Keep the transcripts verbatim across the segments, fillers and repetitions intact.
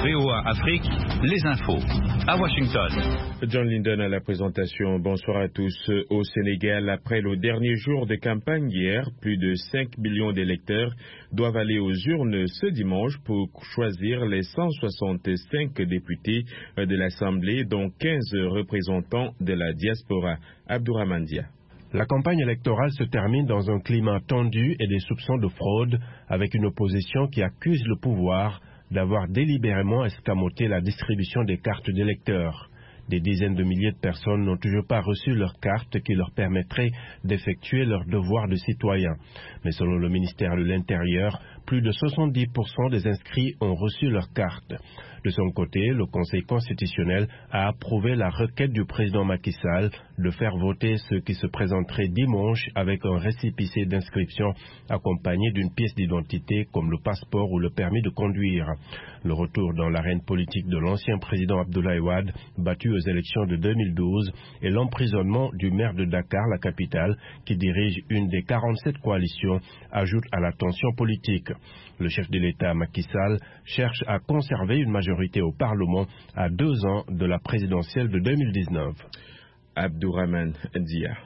V O A Afrique, les infos. À Washington. John Linden à la présentation. Bonsoir à tous. Au Sénégal, après le dernier jour de campagne hier, plus de cinq millions d'électeurs doivent aller aux urnes ce dimanche pour choisir les cent soixante-cinq députés de l'Assemblée, dont quinze représentants de la diaspora. Abdourahmane Dia. La campagne électorale se termine dans un climat tendu et des soupçons de fraude, avec une opposition qui accuse le pouvoir d'avoir délibérément escamoté la distribution des cartes d'électeurs. Des dizaines de milliers de personnes n'ont toujours pas reçu leur carte qui leur permettrait d'effectuer leur devoir de citoyen. Mais selon le ministère de l'Intérieur, plus de soixante-dix pour cent des inscrits ont reçu leur carte. De son côté, le Conseil constitutionnel a approuvé la requête du président Macky Sall de faire voter ceux qui se présenteraient dimanche avec un récépissé d'inscription accompagné d'une pièce d'identité comme le passeport ou le permis de conduire. Le retour dans l'arène politique de l'ancien président Abdoulaye Wade, battu aux élections de deux mille douze, et l'emprisonnement du maire de Dakar, la capitale, qui dirige une des quarante-sept coalitions, ajoutent à la tension politique. Le chef de l'État, Macky Sall, cherche à conserver une majorité au Parlement à deux ans de la présidentielle de deux mille dix-neuf. Abdourahmane Dia.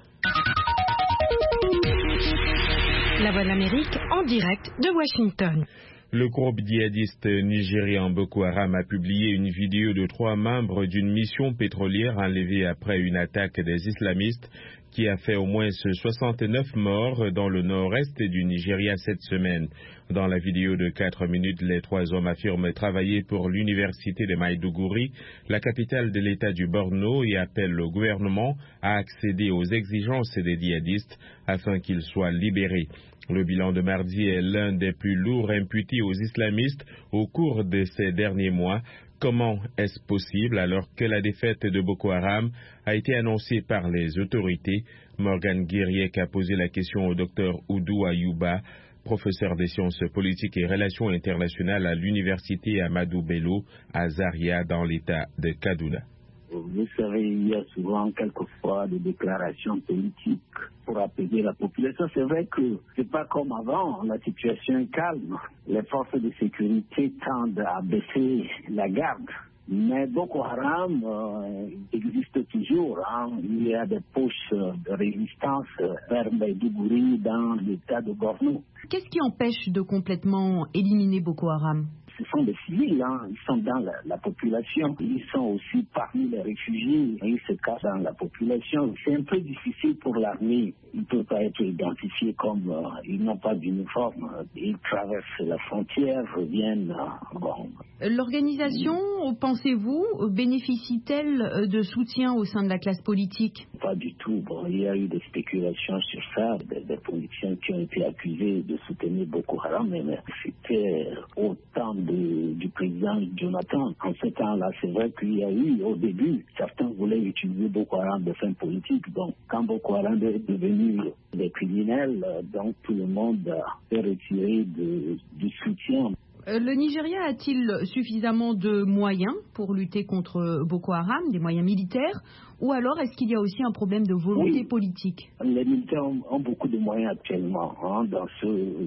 La Voix de l'Amérique en direct de Washington. Le groupe djihadiste nigérian Boko Haram a publié une vidéo de trois membres d'une mission pétrolière enlevée après une attaque des islamistes qui a fait au moins soixante-neuf morts dans le nord-est du Nigeria cette semaine. Dans la vidéo de quatre minutes, les trois hommes affirment travailler pour l'université de Maïdougouri, la capitale de l'État du Borno, et appellent le gouvernement à accéder aux exigences des djihadistes afin qu'ils soient libérés. Le bilan de mardi est l'un des plus lourds imputés aux islamistes au cours de ces derniers mois. Comment est-ce possible alors que la défaite de Boko Haram a été annoncée par les autorités? Morgan Guiriec a posé la question au docteur Oudou Ayouba, professeur des sciences politiques et relations internationales à l'université Amadou Bello à Zaria dans l'état de Kaduna. Vous savez, il y a souvent quelquefois des déclarations politiques pour apaiser la population. C'est vrai que c'est pas comme avant, la situation est calme. Les forces de sécurité tendent à baisser la garde. Mais Boko Haram euh, existe toujours. Hein. Il y a des poches de résistance vers Maïdougouri dans l'état de Borno. Qu'est-ce qui empêche de complètement éliminer Boko Haram? Ce sont des civils, hein. Ils sont dans la, la population, ils sont aussi parmi les réfugiés, ils se cachent dans la population. C'est un peu difficile pour l'armée, ils ne peuvent pas être identifiés comme euh, ils n'ont pas d'uniforme. Ils traversent la frontière, reviennent. Euh, bon. L'organisation, pensez-vous, bénéficie-t-elle de soutien au sein de la classe politique? Pas du tout. Bon, il y a eu des spéculations sur ça, des, des politiciens qui ont été accusés de soutenir Boko Haram, mais, mais c'était au temps de De, du président Jonathan. En ce temps-là, c'est vrai qu'il y a eu, au début, certains voulaient utiliser Boko Haram de fin politique. Donc, quand Boko Haram est devenu des criminels, donc tout le monde a retiré de, du soutien. Le Nigeria a-t-il suffisamment de moyens pour lutter contre Boko Haram, des moyens militaires, ou alors est-ce qu'il y a aussi un problème de volonté oui. politique? Les militaires ont, ont beaucoup de moyens actuellement, hein, dans ce...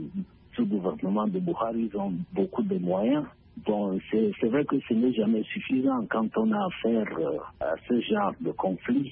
Ce gouvernement de Buhari, ils ont beaucoup de moyens. Bon, c'est, c'est vrai que ce n'est jamais suffisant quand on a affaire euh, à ce genre de conflit.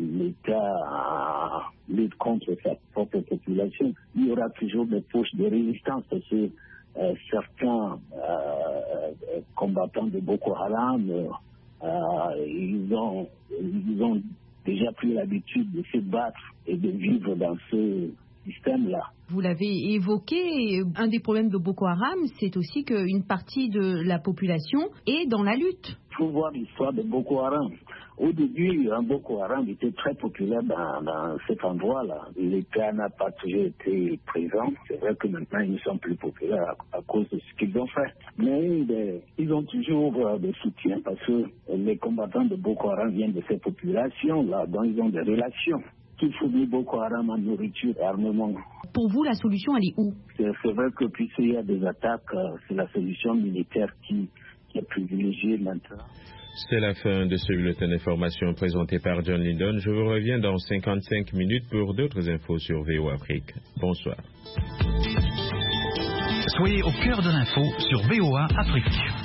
L'État lutte contre sa propre population. Il y aura toujours des poches de résistance parce que euh, certains euh, combattants de Boko Haram, euh, ils ont, ils ont déjà pris l'habitude de se battre et de vivre dans ce système-là. Vous l'avez évoqué, un des problèmes de Boko Haram, c'est aussi qu'une partie de la population est dans la lutte. Il faut voir l'histoire de Boko Haram. Au début, un Boko Haram était très populaire dans, dans cet endroit-là. L'État n'a pas toujours été présent. C'est vrai que maintenant, ils ne sont plus populaires à, à cause de ce qu'ils ont fait. Mais les, ils ont toujours euh, des soutiens parce que les combattants de Boko Haram viennent de ces populations-là, dont ils ont des relations. Qu'il faut dire Boko Haram en nourriture et armement. Pour vous, la solution, elle est où? C'est, c'est vrai que puisqu'il y a des attaques, euh, c'est la solution militaire qui, qui est privilégiée maintenant. C'est la fin de ce bulletin d'information présenté par John Linden. Je vous reviens dans cinquante-cinq minutes pour d'autres infos sur V O A Afrique. Bonsoir. Soyez au cœur de l'info sur V O A Afrique.